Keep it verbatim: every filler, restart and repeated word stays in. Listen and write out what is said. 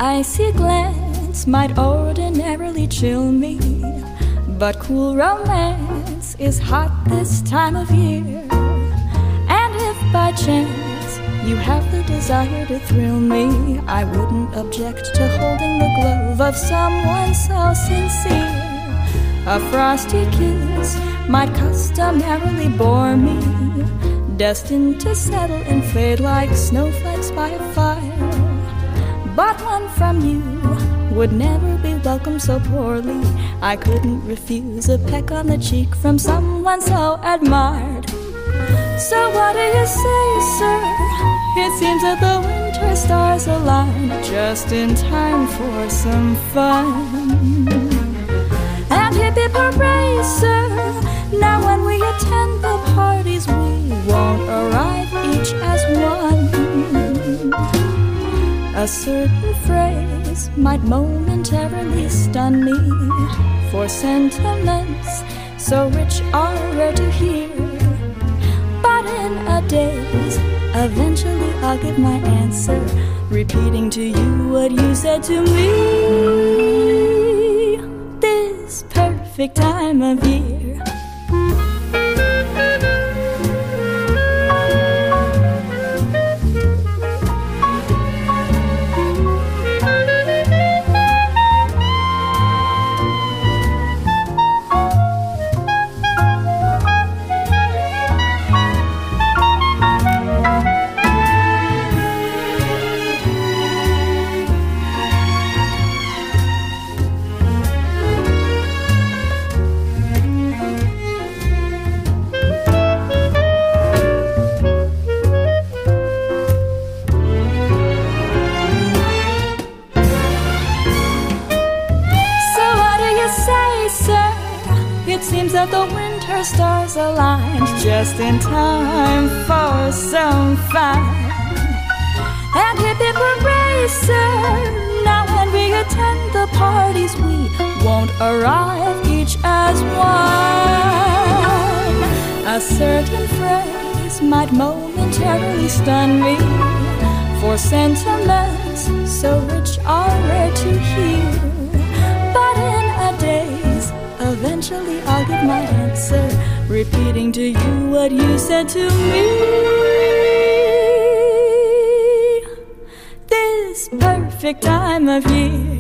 icy glance might ordinarily chill me, but cool romance is hot this time of year. And if by chance you have the desire to thrill me, I wouldn't object to holding the glove of someone so sincere. A frosty kiss might customarily bore me, destined to settle and fade like snowflakes by a fire. But one from you would never be welcome so poorly. I couldn't refuse a peck on the cheek from someone so admired. So what do you say, sir? It seems that the winter stars align just in time for some fun. And hippie hooray, sir! Now when we attend the parties, we won't arrive each as one. A certain phrase might momentarily stun me, for sentiments so rich are rare to hear. But in a daze, eventually I'll give my answer, repeating to you what you said to me. This perfect time of year. Seems that the winter stars aligned just in time for some fun. And hip hip hooray, sir! Now when we attend the parties, we won't arrive each as one. A certain phrase might momentarily stun me, for sentiments so rich are rare to hear. But in a daze, eventually I'll give my answer, repeating to you what you said to me. This perfect time of year.